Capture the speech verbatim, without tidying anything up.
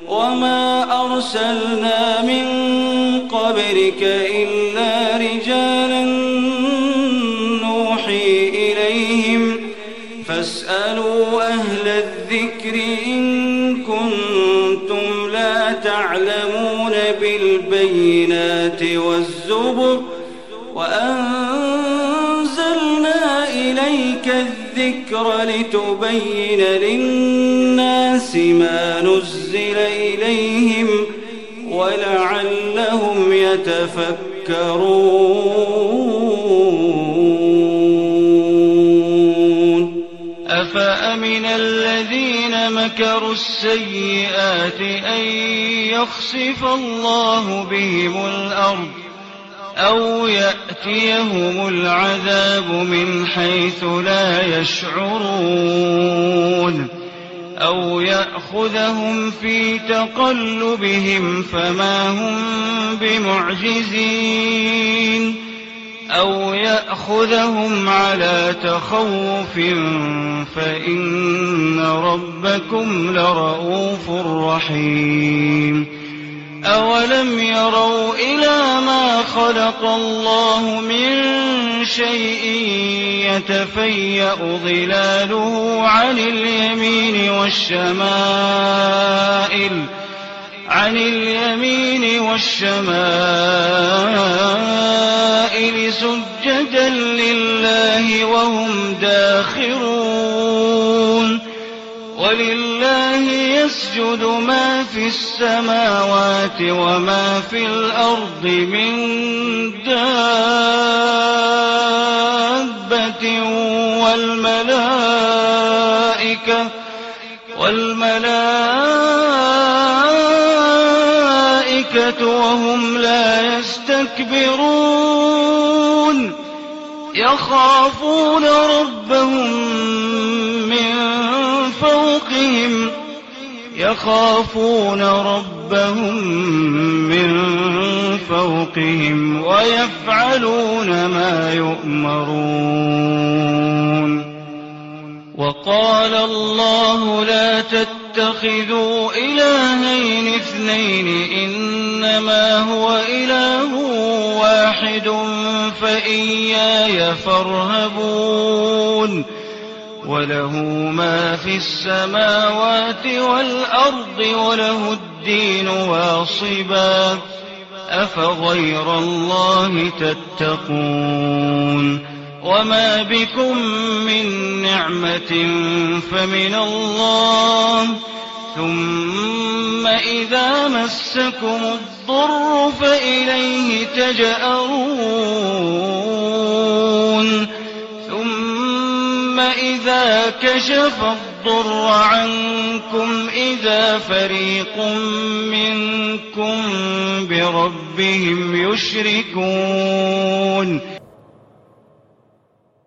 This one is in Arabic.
وما أرسلنا من قبلك إلا رجالا نوحي إليهم فاسألوا أهل الذكر إن كنتم لا تعلمون بالبينات والزبر وأنزلنا إليك الذكر لتبين للناس ما نزل إليهم ولعلهم يتفكرون أفأمن الذين مكروا السيئات أن يخسف الله بهم الأرض أو يأتيهم العذاب من حيث لا يشعرون أو يأخذهم في تقلبهم فما هم بمعجزين أو يأخذهم على تخوف فإن ربكم لرؤوف رحيم أولم يروا إلى ما خلق الله من شيء يتفيأ ظلاله عن اليمين والشمائل عن اليمين والشمائل سجدا لله وهم داخرون ولله يسجد ما في السماوات وما في الأرض من دابة والملائكة والملائكة وهم لا يستكبرون يخافون ربهم من فوقهم يخافون ربهم من فوقهم ويفعلون ما يؤمرون وقال الله لا تتخذوا إلهين اثنين إنما هو إله واحد فإياي فارهبون وله ما في السماوات والأرض وله الدين واصبا أفغير الله تتقون وما بكم من نعمة فمن الله ثم إذا مسكم الضر فإليه تجأرون ثم إذا كشف الضر عنكم إذا فريق منكم بربهم يشركون